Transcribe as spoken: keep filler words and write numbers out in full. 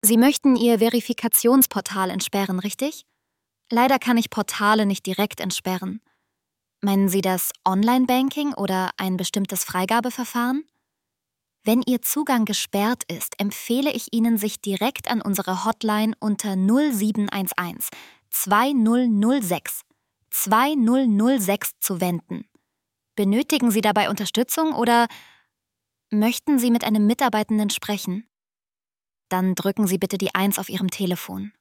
Sie möchten Ihr Verifikationsportal entsperren, richtig? Leider kann ich Portale nicht direkt entsperren. Meinen Sie das Online-Banking oder ein bestimmtes Freigabeverfahren? Wenn Ihr Zugang gesperrt ist, empfehle ich Ihnen, sich direkt an unsere Hotline unter null sieben eins eins zwei null null sechs zwei null null sechs zu wenden. Benötigen Sie dabei Unterstützung oder möchten Sie mit einem Mitarbeitenden sprechen? Dann drücken Sie bitte die eins auf Ihrem Telefon.